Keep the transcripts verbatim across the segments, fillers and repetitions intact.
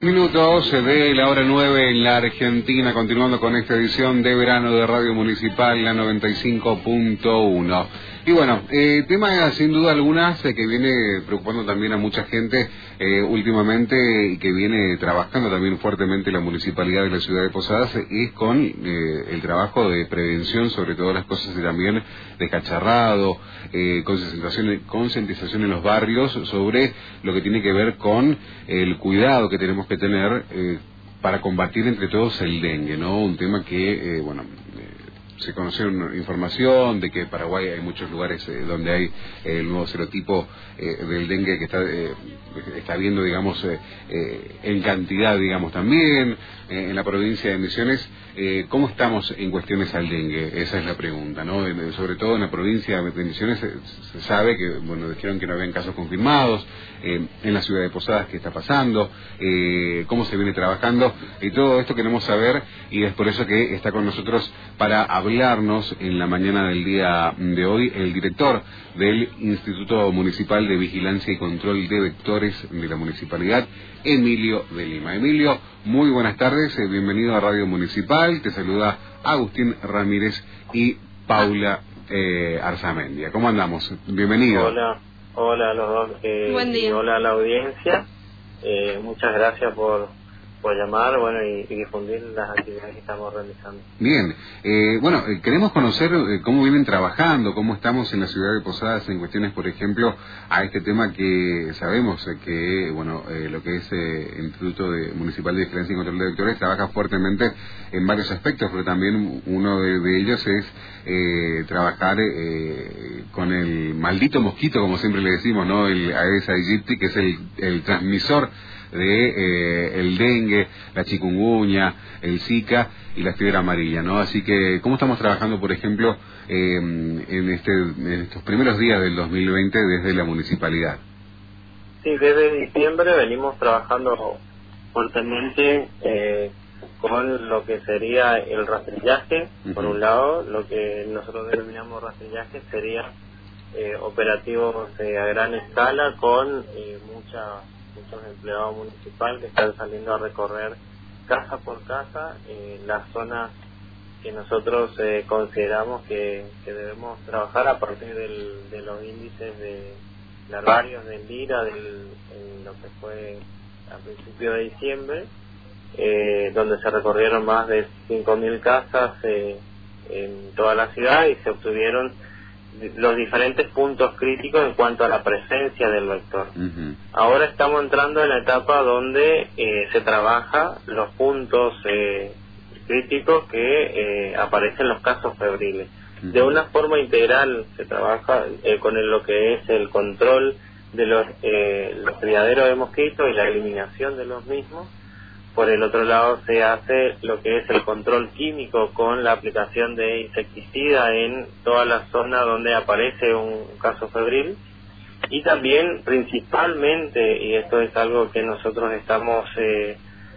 Minutos de la hora nueve en la Argentina, continuando con esta edición de verano de Radio Municipal, la noventa y cinco punto uno. Y bueno, eh, tema sin duda alguna eh, que viene preocupando también a mucha gente eh, últimamente y que viene trabajando también fuertemente la Municipalidad de la Ciudad de Posadas, es con eh, el trabajo de prevención sobre todas las cosas y también de cacharrado, eh, concientización, concientización en los barrios sobre lo que tiene que ver con el cuidado que tenemos que tener eh, para combatir entre todos el dengue, ¿no? Un tema que, eh, bueno... se conoció información de que en Paraguay hay muchos lugares eh, donde hay eh, el nuevo serotipo eh, del dengue que está eh, está viendo, digamos, eh, eh, en cantidad, digamos, también eh, en la provincia de Misiones. Eh, ¿Cómo estamos en cuestiones al dengue? Esa es la pregunta, ¿no? Eh, sobre todo en la provincia de Misiones se, se sabe que, bueno, dijeron que no habían casos confirmados. Eh, en la ciudad de Posadas, ¿qué está pasando? Eh, ¿Cómo se viene trabajando? Y todo esto queremos saber, y es por eso que está con nosotros para hablarnos en la mañana del día de hoy el director del Instituto Municipal de Vigilancia y Control de Vectores de la Municipalidad, Emilio de Lima. Emilio, muy buenas tardes, eh, bienvenido a Radio Municipal. Te saluda Agustín Ramírez y Paula eh, Arzamendia. ¿Cómo andamos? Bienvenido. Hola, hola a los dos. Eh, Buen día. Y hola a la audiencia. Eh, muchas gracias por, por llamar, bueno, y, y difundir las actividades que estamos realizando. Bien, eh, bueno, eh, queremos conocer eh, cómo vienen trabajando, cómo estamos en la ciudad de Posadas en cuestiones, por ejemplo, a este tema que sabemos eh, que, bueno, eh, lo que es eh, el Instituto de Municipal de Vigilancia y Control de Vectores trabaja fuertemente en varios aspectos, pero también uno de, de ellos es eh, trabajar eh, con el maldito mosquito, como siempre le decimos, ¿no? El Aedes aegypti, que es el, el transmisor de eh, el dengue, la chikungunya, el zika y la fiebre amarilla, ¿no? Así que, ¿cómo estamos trabajando, por ejemplo, eh, en, este, en estos primeros días del dos mil veinte desde la municipalidad? Sí, desde diciembre venimos trabajando fuertemente eh, con lo que sería el rastrillaje. Uh-huh. Por un lado, lo que nosotros denominamos rastrillaje sería eh, operativos eh, a gran escala con eh, mucha... muchos empleados municipales que están saliendo a recorrer casa por casa eh, las zonas que nosotros eh, consideramos que, que debemos trabajar a partir del, de los índices de larvarios del Lira del, en lo que fue a principios de diciembre, eh, donde se recorrieron más de cinco mil casas eh, en toda la ciudad y se obtuvieron los diferentes puntos críticos en cuanto a la presencia del vector. Uh-huh. Ahora estamos entrando en la etapa donde eh, se trabaja los puntos eh, críticos que eh, aparecen en los casos febriles. Uh-huh. De una forma integral se trabaja eh, con el, lo que es el control de los, eh, los criaderos de mosquitos y la eliminación de los mismos. Por el otro lado se hace lo que es el control químico con la aplicación de insecticida en toda la zona donde aparece un caso febril. Y también, principalmente, y esto es algo que nosotros estamos eh,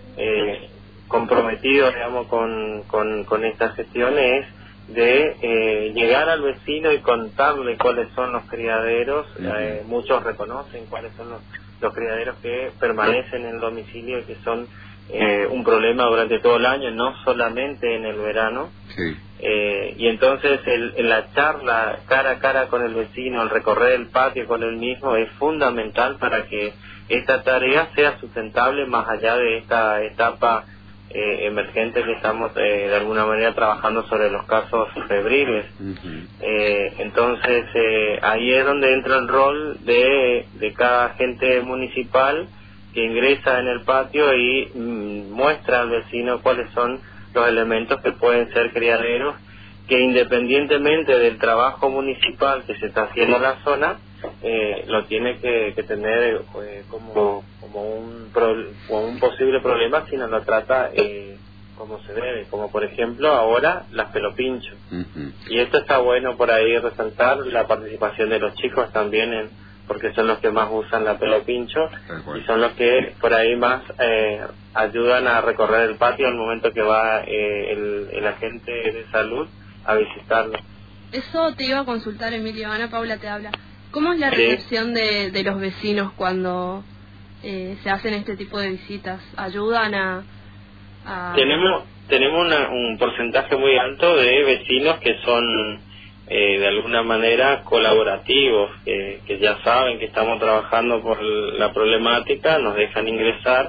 eh, comprometidos, digamos, con, con, con esta gestión, es de eh, llegar al vecino y contarle cuáles son los criaderos. Eh, muchos reconocen cuáles son los, los criaderos que permanecen en el domicilio y que son Eh, un problema durante todo el año, no solamente en el verano. Sí. Eh, y entonces el, en la charla cara a cara con el vecino, el recorrer el patio con él mismo es fundamental para que esta tarea sea sustentable más allá de esta etapa eh, emergente que estamos eh, de alguna manera trabajando sobre los casos febriles. Uh-huh. eh, entonces eh, ahí es donde entra el rol de, de cada agente municipal que ingresa en el patio y mm, muestra al vecino cuáles son los elementos que pueden ser criaderos, que independientemente del trabajo municipal que se está haciendo en la zona, eh, lo tiene que, que tener eh, como, como, un pro, como un posible problema si no lo trata eh, como se debe, como por ejemplo ahora las pelopinchos. Uh-huh. Y esto está bueno por ahí resaltar la participación de los chicos también en porque son los que más usan la pelopincho y son los que por ahí más eh, ayudan a recorrer el patio al momento que va eh, el, el agente de salud a visitarlo. Eso te iba a consultar, Emilio. Ana Paula te habla. ¿Cómo es la recepción sí. de, de los vecinos cuando eh, se hacen este tipo de visitas? ¿Ayudan a...? a... Tenemos tenemos una, un porcentaje muy alto de vecinos que son eh, de alguna manera colaborativos, que, que ya saben que estamos trabajando por la problemática, nos dejan ingresar,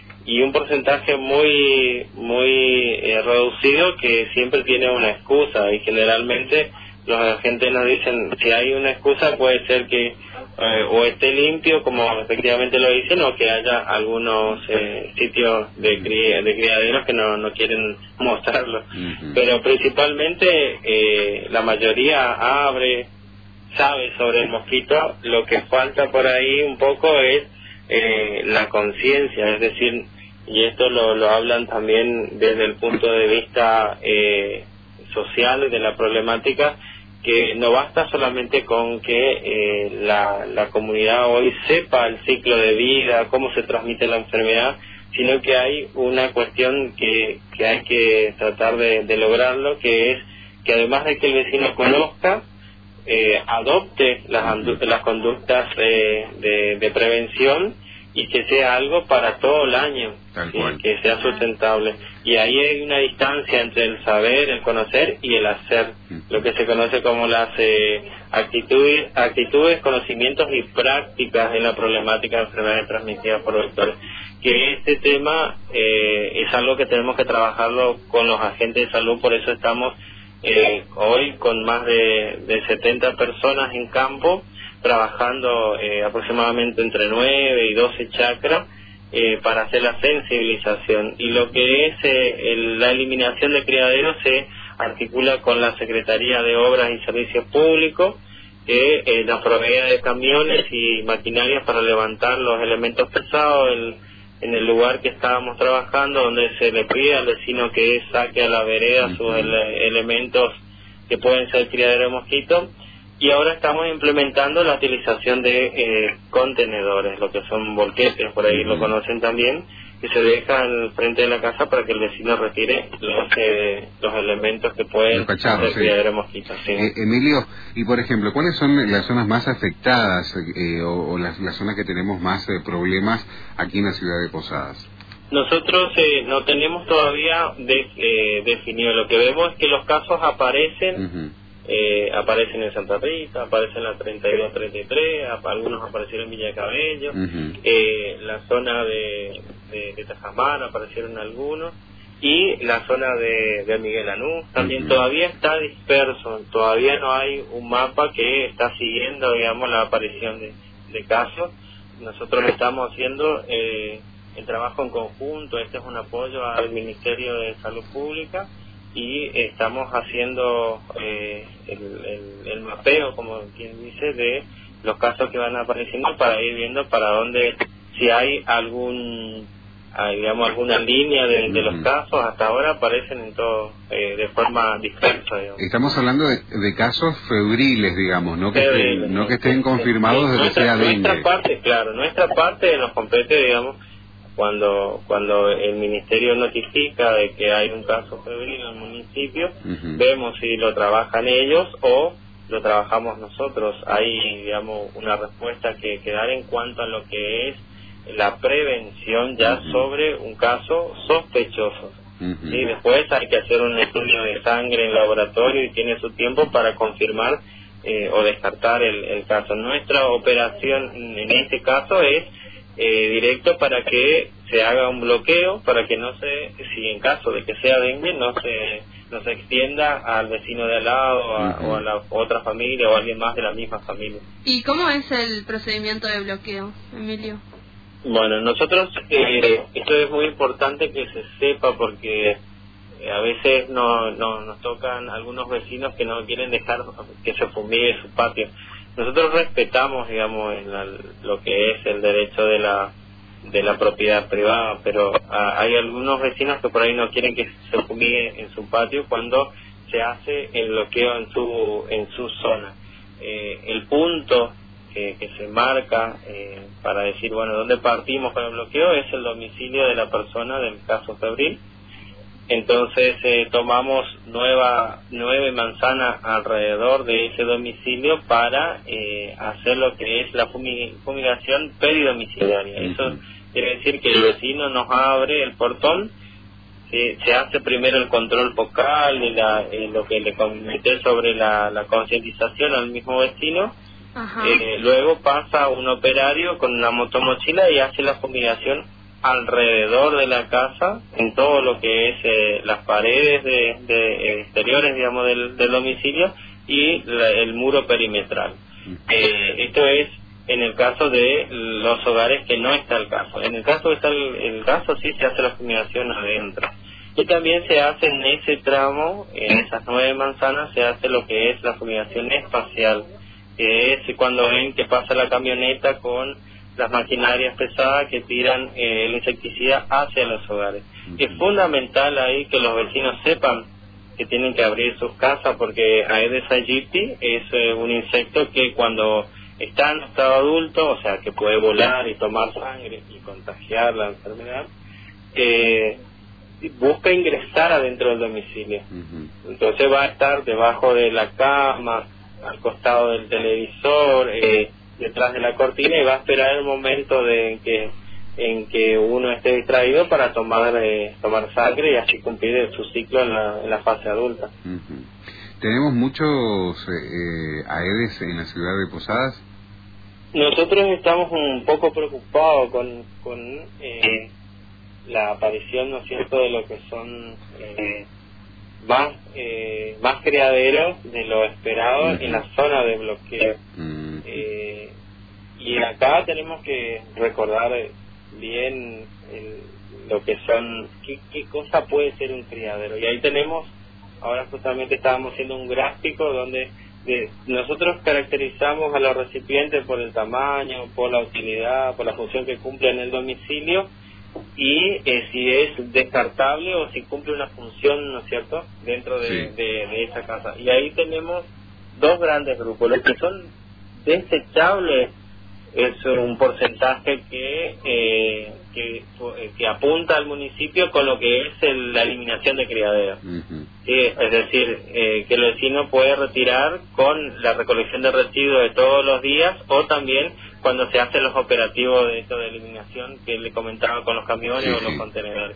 y un porcentaje muy muy eh, reducido que siempre tiene una excusa, y generalmente los agentes nos dicen, si hay una excusa puede ser que eh, o esté limpio, como efectivamente lo dicen, o que haya algunos eh, sitios de, cri de criaderos que no, no quieren mostrarlo. Uh-huh. Pero principalmente eh, la mayoría abre, sabe sobre el mosquito. Lo que falta por ahí un poco es eh, la conciencia, es decir, y esto lo, lo hablan también desde el punto de vista eh, social de la problemática, que no basta solamente con que eh, la, la comunidad hoy sepa el ciclo de vida, cómo se transmite la enfermedad, sino que hay una cuestión que, que hay que tratar de, de lograrlo, que es que además de que el vecino conozca, eh, adopte las, las conductas eh, de, de prevención, y que sea algo para todo el año, ¿sí? Que sea sustentable. Y ahí hay una distancia entre el saber, el conocer y el hacer, lo que se conoce como las eh, actitudes, actitudes, conocimientos y prácticas en la problemática de enfermedades transmitidas por vectores. Que este tema eh, es algo que tenemos que trabajarlo con los agentes de salud, por eso estamos eh, hoy con más de, de setenta personas en campo, trabajando eh, aproximadamente entre nueve y doce chacras eh, para hacer la sensibilización. Y lo que es eh, el, la eliminación de criaderos se articula con la Secretaría de Obras y Servicios Públicos, que eh, nos provee de camiones y maquinarias para levantar los elementos pesados el, en el lugar que estábamos trabajando, donde se le pide al vecino que saque a la vereda sus ele elementos que pueden ser criadero de mosquitos. Y ahora estamos implementando la utilización de eh, contenedores, lo que son volquetes, por ahí uh-huh. lo conocen también, que se deja al frente de la casa para que el vecino retire los, eh, los elementos que pueden ser criadero de mosquitos. Sí. Eh, Emilio, y por ejemplo, ¿cuáles son las zonas más afectadas eh, o, o las, las zonas que tenemos más eh, problemas aquí en la ciudad de Posadas? Nosotros eh, no tenemos todavía de, eh, definido. Lo que vemos es que los casos aparecen. Uh-huh. Eh, aparecen en Santa Rita, aparecen en la treinta y dos treinta y tres, algunos aparecieron en Villa de Cabello, uh-huh. eh, la zona de, de, de Tajamar aparecieron algunos, y la zona de, de Miguel Lanús también uh-huh. todavía está disperso, todavía no hay un mapa que está siguiendo, digamos, la aparición de, de casos. Nosotros estamos haciendo eh, el trabajo en conjunto, este es un apoyo al Ministerio de Salud Pública, y estamos haciendo eh, el, el, el mapeo, como quien dice, de los casos que van apareciendo para ir viendo para dónde, si hay algún, hay, digamos, alguna línea de, de los casos. Hasta ahora aparecen en todo, eh, de forma dispersa, digamos. Estamos hablando de, de casos febriles, digamos, no que febriles, estén, no que estén confirmados sí, de que sea dengue. Nuestra parte, claro, nuestra parte nos compete, digamos, cuando cuando el ministerio notifica de que hay un caso febril en el municipio, uh-huh. vemos si lo trabajan ellos o lo trabajamos nosotros. Hay, digamos, una respuesta que, que dar en cuanto a lo que es la prevención ya uh-huh. sobre un caso sospechoso. Uh-huh. ¿Sí? Después hay que hacer un estudio de sangre en laboratorio y tiene su tiempo para confirmar eh, o descartar el, el caso. Nuestra operación en este caso es Eh, directo para que se haga un bloqueo, para que no se, si en caso de que sea dengue, no se no se extienda al vecino de al lado a, uh-huh. o a la otra familia o a alguien más de la misma familia. ¿Y cómo es el procedimiento de bloqueo, Emilio? Bueno, nosotros, eh, esto es muy importante que se sepa porque eh, a veces no, no nos tocan algunos vecinos que no quieren dejar que se fumigue su patio. Nosotros respetamos, digamos, en la, lo que es el derecho de la de la propiedad privada, pero a, hay algunos vecinos que por ahí no quieren que se fumigue en su patio cuando se hace el bloqueo en su en su zona. Eh, el punto que, que se marca eh, para decir, bueno, ¿dónde partimos con el bloqueo? Es el domicilio de la persona del caso febril. Entonces eh, tomamos nueva nueve manzanas alrededor de ese domicilio para eh, hacer lo que es la fumi- fumigación peridomiciliaria. Uh-huh. Eso quiere decir que el vecino nos abre el portón, eh, se hace primero el control focal y la, eh, lo que le comenté sobre la, la concientización al mismo vecino. Eh, luego pasa un operario con una motomochila y hace la fumigación alrededor de la casa, en todo lo que es eh, las paredes de, de exteriores, digamos, del, del domicilio y la, el muro perimetral. Eh, esto es en el caso de los hogares que no está el caso. En el caso que está el, el caso, sí se hace la fumigación adentro. Y también se hace en ese tramo, en esas nueve manzanas, se hace lo que es la fumigación espacial, que es cuando ven que pasa la camioneta con las maquinarias pesadas que tiran eh, el insecticida hacia los hogares. Uh-huh. Es fundamental ahí que los vecinos sepan que tienen que abrir sus casas, porque Aedes aegypti es eh, un insecto que cuando está en estado adulto, o sea que puede volar y tomar sangre y contagiar la enfermedad, eh, busca ingresar adentro del domicilio. Uh-huh. Entonces va a estar debajo de la cama, al costado del televisor, eh, detrás de la cortina, y va a esperar el momento de en que en que uno esté distraído para tomar eh, tomar sangre y así cumplir su ciclo en la, en la fase adulta. Uh-huh. ¿Tenemos muchos eh, Aedes en la ciudad de Posadas? Nosotros estamos un poco preocupados con, con eh, la aparición, ¿no es cierto?, de lo que son eh, más eh, más criaderos de lo esperado. Uh-huh. En la zona de bloqueo. Uh-huh. eh, y acá tenemos que recordar bien el, lo que son, qué, qué cosa puede ser un criadero. Y ahí tenemos, ahora justamente estábamos haciendo un gráfico donde de, nosotros caracterizamos a los recipientes por el tamaño, por la utilidad, por la función que cumple en el domicilio, y eh, si es descartable o si cumple una función, ¿no es cierto?, dentro de, sí. de, de esa casa. Y ahí tenemos dos grandes grupos. Los que son desechables es un porcentaje que eh, que, que apunta al municipio con lo que es el, la eliminación de criaderos. Uh-huh. Sí, es decir, eh, que el vecino puede retirar con la recolección de residuos de todos los días, o también cuando se hacen los operativos de esto de eliminación que le comentaba con los camiones, sí, o los sí. contenedores,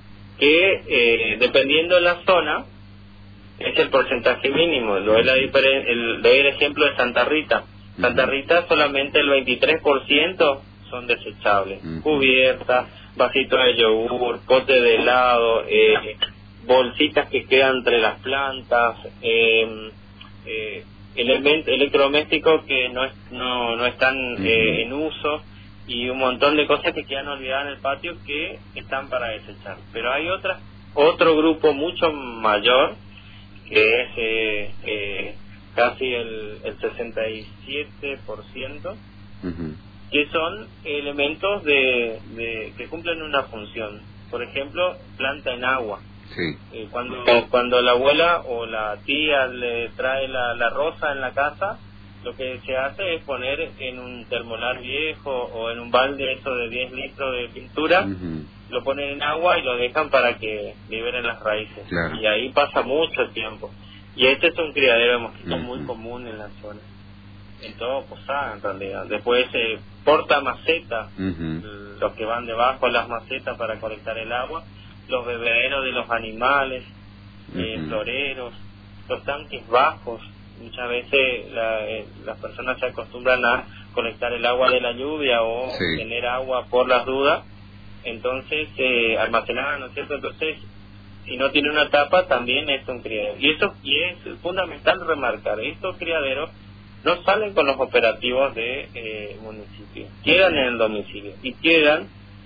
que eh, dependiendo de la zona es el porcentaje mínimo. Lo doy, la diferen- el, doy el ejemplo de Santa Rita. Santa Rita solamente el veintitrés por ciento son desechables. Uh-huh. Cubiertas, vasitos de yogur, potes de helado, eh, bolsitas que quedan entre las plantas, eh, eh, elementos electrodomésticos que no es, no, no están uh-huh. eh, en uso, y un montón de cosas que quedan olvidadas en el patio que están para desechar. Pero hay otra, otro grupo mucho mayor, que es eh, eh, casi el, el sesenta y siete por ciento, uh-huh. que son elementos de, de que cumplen una función. Por ejemplo, planta en agua. Sí. Eh, cuando cuando la abuela o la tía le trae la, la rosa en la casa, lo que se hace es poner en un termolar viejo o en un balde eso de diez litros de pintura, uh-huh. lo ponen en agua y lo dejan para que liberen las raíces. Claro. Y ahí pasa mucho tiempo. Y este es un criadero de mosquitos uh-huh. muy común en la zona, en todo Posada en realidad. Después se eh, porta maceta, uh-huh. los que van debajo de las macetas para colectar el agua, los bebederos de los animales, uh-huh. eh, floreros, los tanques bajos. Muchas veces la, eh, las personas se acostumbran a colectar el agua de la lluvia o sí. tener agua por las dudas, entonces eh, almacenada, ¿no es cierto? Entonces, si no tiene una tapa, también es un criadero. Y eso y es fundamental remarcar, estos criaderos no salen con los operativos de eh, municipio, quedan en el domicilio y quedan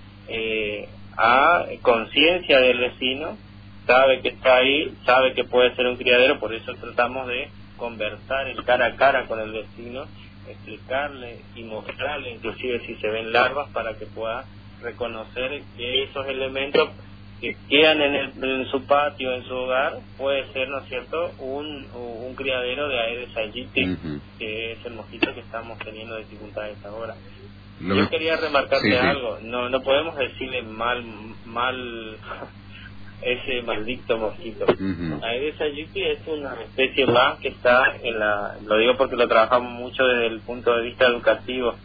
eh, a conciencia del vecino, sabe que está ahí, sabe que puede ser un criadero, por eso tratamos de conversar el cara a cara con el vecino, explicarle y mostrarle inclusive si se ven larvas, para que pueda reconocer que esos elementos que quedan en, el, en su patio, en su hogar, puede ser, ¿no es cierto?, un, un criadero de Aedes aegypti, uh-huh. que es el mosquito que estamos teniendo dificultades ahora. Lo Yo quería remarcarte sí, sí. algo, no no podemos decirle mal mal ese maldito mosquito. Uh-huh. Aedes aegypti es una especie más que está en la, lo digo porque lo trabajamos mucho desde el punto de vista educativo,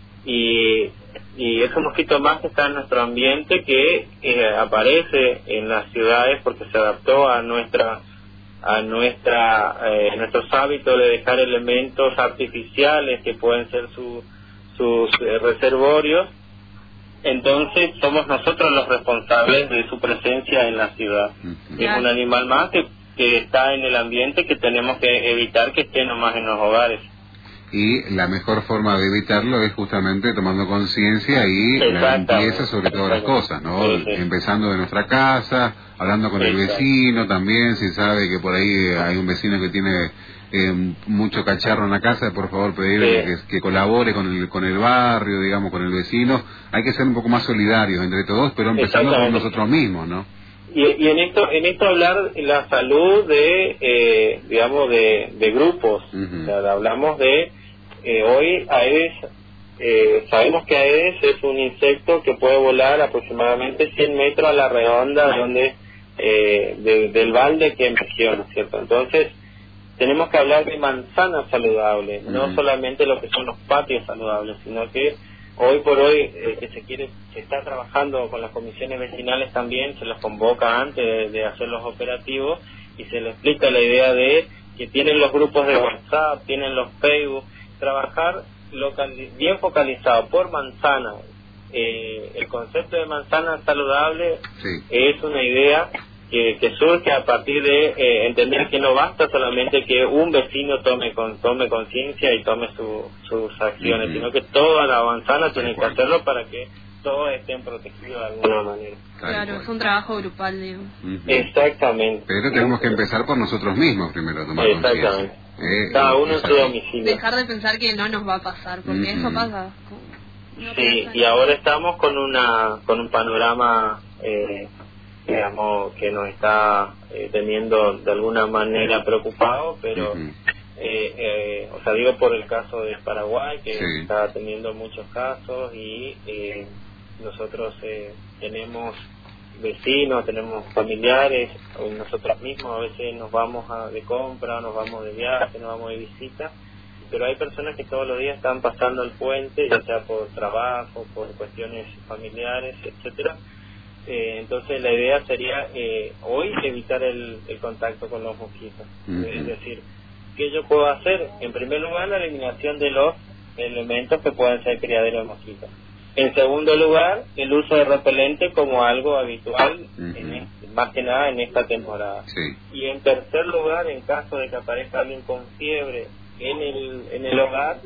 y, y es un mosquito más que está en nuestro ambiente, que eh, aparece en las ciudades porque se adaptó a nuestra a nuestra eh, nuestros hábitos de dejar elementos artificiales que pueden ser su, sus eh, reservorios. Entonces somos nosotros los responsables de su presencia en la ciudad. Uh-huh. Es un animal más que, que está en el ambiente, que tenemos que evitar que esté nomás en los hogares. Y la mejor forma de evitarlo es justamente tomando conciencia y la limpieza sobre todas las cosas, ¿no? Sí, sí. Empezando de nuestra casa, hablando con Exacto. el vecino también, si sabe que por ahí hay un vecino que tiene eh, mucho cacharro en la casa, por favor pedirle sí. que, que colabore con el con el barrio, digamos, con el vecino. Hay que ser un poco más solidarios entre todos, pero empezando por nosotros mismos, ¿no? Y, y en esto en esto hablar la salud de, eh, digamos, de, de grupos. Uh-huh. O sea, hablamos de, eh, hoy Aedes, eh, sabemos que Aedes es un insecto que puede volar aproximadamente cien metros a la redonda donde eh, de, del balde que menciona, ¿cierto? Entonces, tenemos que hablar de manzanas saludables, uh-huh. no solamente lo que son los patios saludables, sino que hoy por hoy eh, que se quiere, se está trabajando con las comisiones vecinales también, se los convoca antes de, de hacer los operativos y se les explica la idea de que tienen los grupos de WhatsApp, tienen los Facebook, trabajar local, bien focalizado por manzana. Eh, el concepto de manzana saludable sí. es una idea que, que surge a partir de eh, entender que no basta solamente que un vecino tome con tome conciencia y tome su, sus acciones, uh-huh. sino que toda la manzana tiene que hacerlo para que todos estén protegidos de alguna manera. Claro, es un trabajo grupal, digo. Uh-huh. Exactamente. Pero tenemos que empezar por nosotros mismos primero, tomar Exactamente. conciencia. Eh, Cada uno en su domicilio. Dejar de pensar que no nos va a pasar, porque uh-huh. eso pasa. No sí, pasa. Y ahora estamos con una con un panorama eh, digamos que nos está eh, teniendo de alguna manera preocupado, pero uh-huh. eh, eh, o sea, digo por el caso de Paraguay, que sí. está teniendo muchos casos, y eh, nosotros eh, tenemos vecinos, tenemos familiares, nosotros mismos a veces nos vamos a, de compra, nos vamos de viaje, nos vamos de visita, pero hay personas que todos los días están pasando el puente, ya sea por trabajo, por cuestiones familiares, etcétera. Eh, entonces la idea sería eh, hoy evitar el, el contacto con los mosquitos. Uh-huh. Es decir, ¿qué yo puedo hacer? En primer lugar, la eliminación de los elementos que pueden ser criaderos de mosquitos. En segundo lugar, el uso de repelente como algo habitual, uh-huh. en este, más que nada en esta temporada. Sí. Y en tercer lugar, en caso de que aparezca alguien con fiebre en el, en el hogar,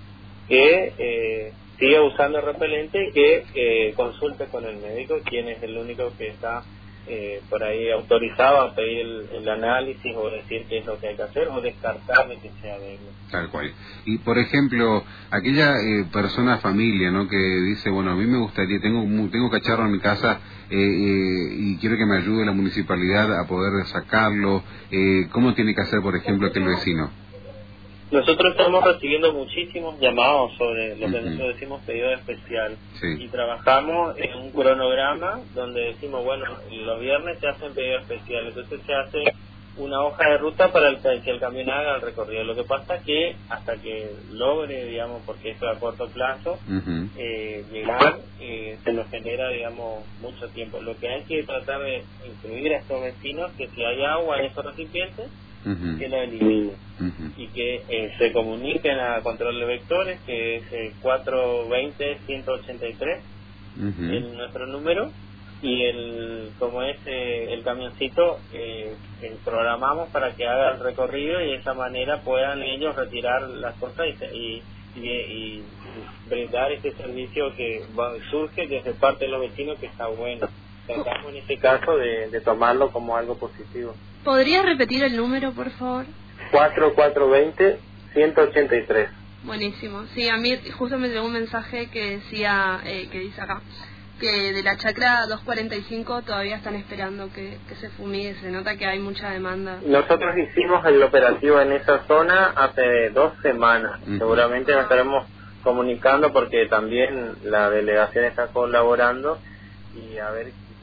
que eh, siga usando repelente y que eh, consulte con el médico, quien es el único que está eh, por ahí autorizado a pedir el, el análisis o decir qué es lo que hay que hacer o descartar de que sea de él. Tal cual. Y por ejemplo, aquella eh, persona, familia, ¿no?, que dice, bueno, a mí me gustaría, tengo tengo cacharro en mi casa eh, eh, y quiero que me ayude la municipalidad a poder sacarlo, eh, ¿cómo tiene que hacer, por ejemplo, aquel vecino? Nosotros estamos recibiendo muchísimos llamados sobre lo que uh-huh. nosotros decimos pedido especial, sí. y trabajamos en un cronograma donde decimos, bueno, los viernes se hacen pedidos especiales, entonces se hace una hoja de ruta para el, que el camión haga el recorrido. Lo que pasa es que hasta que logre, digamos, porque esto es a corto plazo, uh-huh. eh, llegar, eh, se nos genera, digamos, mucho tiempo. Lo que hay que tratar de incluir a estos vecinos, que si hay agua en esos recipientes, Uh-huh. que lo eliminen, uh-huh. y que eh, se comuniquen a control de vectores, que es el cuatro veinte ciento ochenta y tres, uh-huh. en nuestro número, y el como es eh, el camioncito eh, eh, programamos para que haga el recorrido y de esa manera puedan ellos retirar las cosas y, y, y, y brindar este servicio que va, surge desde parte de los vecinos, que está bueno. Tratamos en este caso de, de tomarlo como algo positivo. ¿Podrías repetir el número, por favor? cuatro cuatro veinte ciento ochenta y tres. Buenísimo. Sí, a mí justo me llegó un mensaje que decía, eh, que dice acá, que de la chacra doscientos cuarenta y cinco todavía están esperando que, que se fumigue. Se nota que hay mucha demanda. Nosotros hicimos el operativo en esa zona hace dos semanas. Uh-huh. Seguramente nos estaremos comunicando porque también la delegación está colaborando, y a ver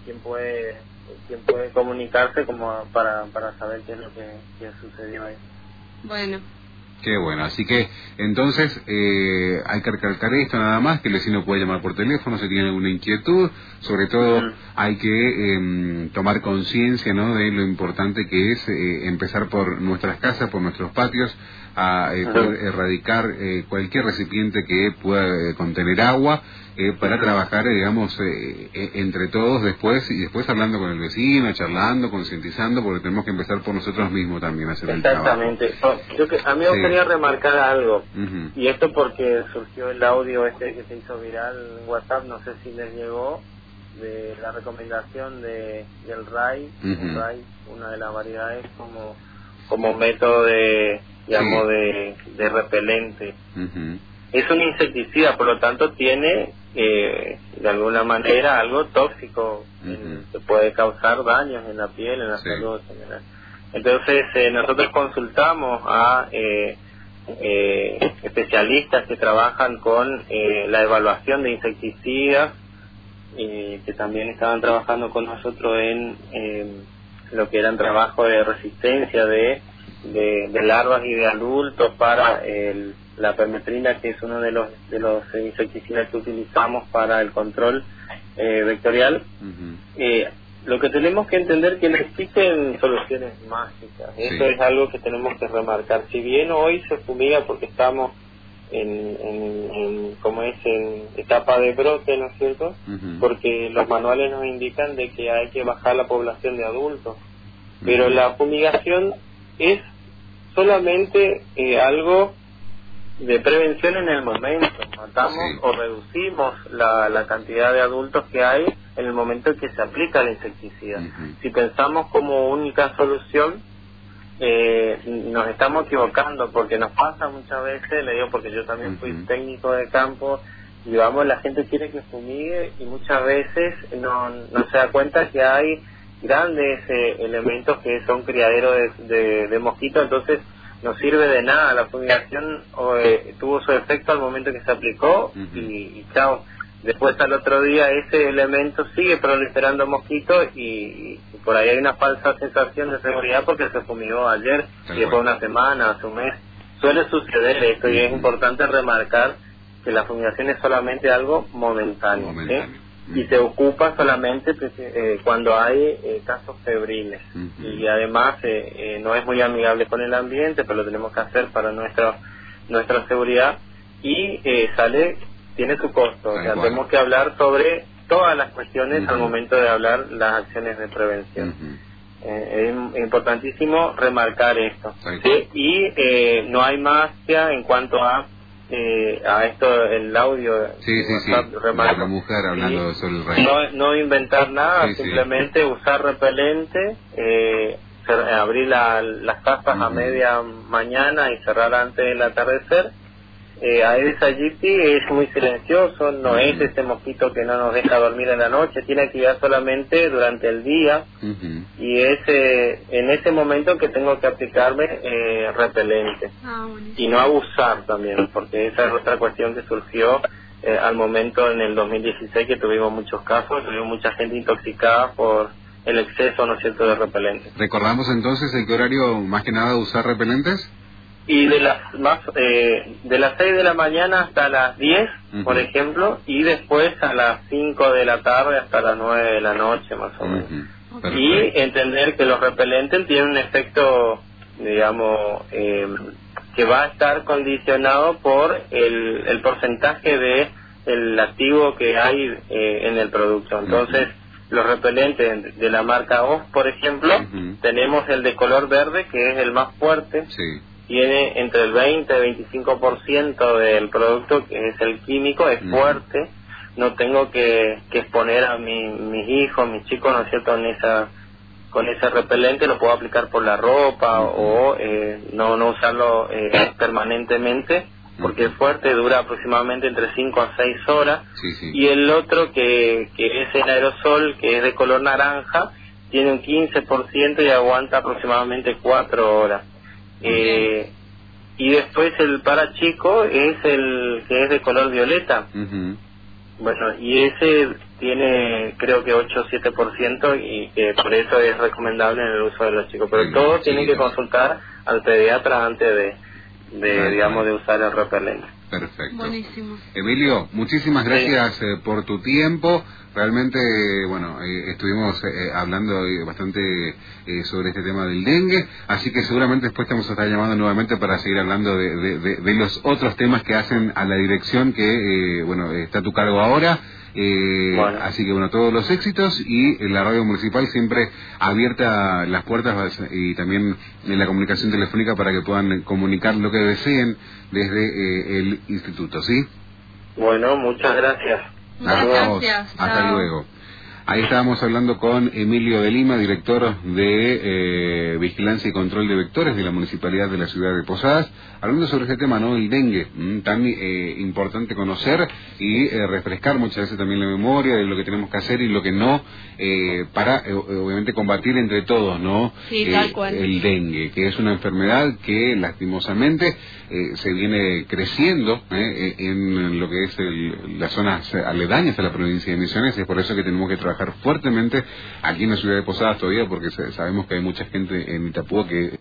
quién puede quién puede comunicarse como para para saber qué es lo que, que sucedió ahí. Bueno. Qué bueno, así que entonces eh, hay que recalcar esto nada más, que el vecino puede llamar por teléfono si tiene alguna inquietud, sobre todo uh-huh. hay que eh, tomar conciencia, ¿no?, de lo importante que es eh, empezar por nuestras casas, por nuestros patios, a eh, uh-huh. poder erradicar eh, cualquier recipiente que pueda eh, contener agua, eh, para uh-huh. trabajar, eh, digamos, eh, eh, entre todos después, y después hablando con el vecino, charlando, concientizando, porque tenemos que empezar por nosotros mismos también a hacer el trabajo. Exactamente. Oh, yo que, a mí me sí. gustaría remarcar algo, uh-huh. y esto porque surgió el audio este que se hizo viral en WhatsApp, no sé si les llegó, de la recomendación de del R A I, uh-huh. el R A I, una de las variedades como como método de, digamos, sí. de, de repelente. Uh-huh. Es un insecticida, por lo tanto tiene eh, de alguna manera algo tóxico, uh-huh. en, que puede causar daños en la piel, en la sí. salud en general. Entonces eh, nosotros consultamos a eh, eh, especialistas que trabajan con eh, la evaluación de insecticidas, eh, que también estaban trabajando con nosotros en eh, lo que eran trabajos de resistencia de, de, de larvas y de adultos para el, la permetrina, que es uno de los de los insecticidas que utilizamos para el control eh, vectorial. Uh-huh. eh, Lo que tenemos que entender es que no existen soluciones mágicas. Sí. Eso es algo que tenemos que remarcar. Si bien hoy se fumiga porque estamos en, en, en como es, en etapa de brote, ¿no es cierto? Uh-huh. Porque los manuales nos indican de que hay que bajar la población de adultos. Uh-huh. Pero la fumigación es solamente eh, algo de prevención en el momento. Matamos sí. o reducimos la, la cantidad de adultos que hay en el momento en que se aplica el insecticida. Uh-huh. Si pensamos como única solución, eh, nos estamos equivocando, porque nos pasa muchas veces, le digo porque yo también uh-huh. fui técnico de campo, y vamos, la gente quiere que fumigue y muchas veces no, no se da cuenta que hay grandes eh, elementos que son criaderos de, de, de mosquitos, entonces no sirve de nada. La fumigación eh, tuvo su efecto al momento que se aplicó, uh-huh. y, y chao. Después al otro día ese elemento sigue proliferando mosquitos y, y por ahí hay una falsa sensación de seguridad porque se fumigó ayer y después una semana, hace un mes. Suele suceder esto, uh-huh. y es importante remarcar que la fumigación es solamente algo momentáneo, momentáneo. ¿Sí? Uh-huh. Y se ocupa solamente eh, cuando hay eh, casos febriles, uh-huh. y además eh, eh, no es muy amigable con el ambiente, pero lo tenemos que hacer para nuestra nuestra seguridad, y eh, sale tiene su costo. O sea, tenemos que hablar sobre todas las cuestiones uh-huh. al momento de hablar las acciones de prevención. Uh-huh. eh, es importantísimo remarcar esto, ¿sí? Y eh, no hay magia en cuanto a eh, a esto, el audio. Sí, sí, sí. La, la mujer hablando ¿sí? sobre el rey. No, no inventar nada, sí, simplemente sí. usar repelente, eh, cer- abrir la, las tapas uh-huh. a media mañana y cerrar antes del atardecer. Eh, Aedes aegypti es muy silencioso, no uh-huh. es ese mosquito que no nos deja dormir en la noche, tiene actividad solamente durante el día, uh-huh. y es eh, en ese momento que tengo que aplicarme eh, repelente, ah, y no abusar también, porque esa es otra cuestión que surgió eh, al momento en el dos mil dieciséis, que tuvimos muchos casos, tuvimos mucha gente intoxicada por el exceso, ¿no es cierto?, de repelentes. ¿Recordamos entonces en qué horario más que nada usar repelentes? Y de las más eh, de las seis de la mañana hasta las diez, uh-huh. por ejemplo, y después a las cinco de la tarde hasta las nueve de la noche, más o menos. Uh-huh. Y entender que los repelentes tienen un efecto, digamos, eh, que va a estar condicionado por el, el porcentaje de el activo que hay eh, en el producto. Entonces, uh-huh. los repelentes de la marca O S, por ejemplo, uh-huh. tenemos el de color verde, que es el más fuerte. Sí. Tiene entre el veinte y veinticinco por ciento del producto, que es el químico, es uh-huh. fuerte. No tengo que, que exponer a mi, mis hijos, mis chicos, ¿no es cierto?, en esa, con ese repelente. Lo puedo aplicar por la ropa, uh-huh. o eh, no, no usarlo eh, permanentemente, porque uh-huh. es fuerte, dura aproximadamente entre cinco a seis horas. Sí, sí. Y el otro, que, que es el aerosol, que es de color naranja, tiene un quince por ciento y aguanta aproximadamente cuatro horas. Eh, y después el para chico es el que es de color violeta. Uh-huh. Bueno, y ese tiene creo que ocho o siete por ciento y que por eso es recomendable en el uso de los chicos. Pero sí, todos sí, tienen que no. consultar al pediatra antes de, de Right, digamos, right. de usar el repelente. Perfecto. Buenísimo. Emilio, muchísimas gracias Sí. eh, por tu tiempo. Realmente, eh, bueno, eh, estuvimos eh, hablando eh, bastante eh, sobre este tema del dengue, así que seguramente después te vamos a estar llamando nuevamente para seguir hablando de, de, de, de los otros temas que hacen a la dirección que, eh, bueno, está a tu cargo ahora. Eh, Bueno. Así que bueno, todos los éxitos y en la radio municipal siempre abierta las puertas y también en la comunicación telefónica para que puedan comunicar lo que deseen desde eh, el instituto, ¿sí? Bueno, muchas gracias. Muchas Vamos, gracias. hasta Chao. luego. Ahí estábamos hablando con Emilio de Lima, director de eh, Vigilancia y Control de Vectores de la Municipalidad de la Ciudad de Posadas, hablando sobre este tema, ¿no? El dengue, mmm, tan eh, importante conocer y eh, refrescar muchas veces también la memoria de lo que tenemos que hacer y lo que no, eh, para eh, obviamente combatir entre todos, ¿no? Sí, Eh, tal cual. el dengue, que es una enfermedad que lastimosamente eh, se viene creciendo eh, en lo que es el, las zonas aledañas a la provincia de Misiones, y es por eso que tenemos que trabajar fuertemente aquí en la ciudad de Posadas todavía, porque sabemos que hay mucha gente en Itapúa que